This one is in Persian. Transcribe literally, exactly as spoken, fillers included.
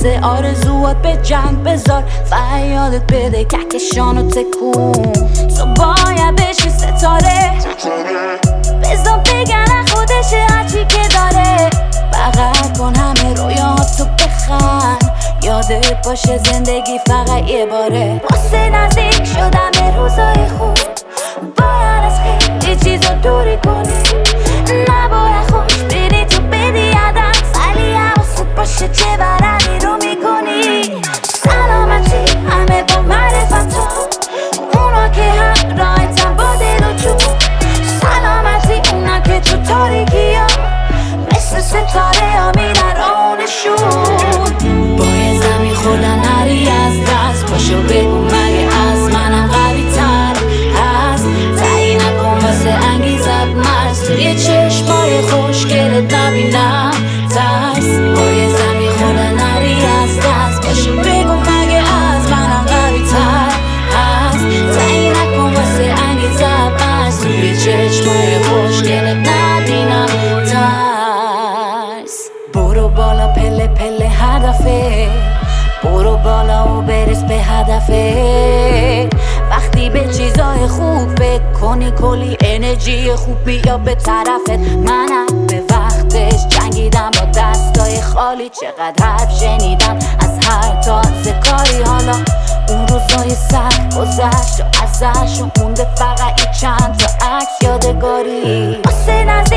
واسه آرزوات به جنگ بذار، فریادت بده کهکشانو تکون. تو باید بشی ستاره، بزن بگن خودشه هرچی که داره. بغل کن همه رویاتو بخند، یادت باشه زندگی فقط یه باره. واسه نزدیک شدم به روزای خوب، باید از خیلی چیزا دوری کنی. نباید خوش بری تو بدی عدم، ولی حواست باشه چه ورقی رو میکنی. سلامتی همه با معرفت ها، اونا که هم راحتن با دل و جون. سلامتی اونا که تو تاریکی ها مثل ستاره ها میرن آنشون. با یه زمین خوردن نری از دست، پاشو بگو مگه از منم قوی تر هست. تعیین نکن واسه انگیزت مرز، توی چشمای خوشگلت نبینم ترس. با یه زمین خوردن نری از دست، پاشو بگو مگه از منم قوی تر هست. تعیین نکن واسه انگیزت مرز، توی چشمای خوشگلت نبینم ترس. برو بالا پله پله هدفه، برو بالا و برس به هدفه. وقتی به چیزای خوب فکر کنی کلی انرژی خوب بیا به طرفت. منم به وقتش جنگیدم با دستای خالی، چقدر حرف شنیدم از هر تازه کاری. حالا اون روزای سخت گذشت و ازش مونده فقط این چند تا عکس یادگاری. واسه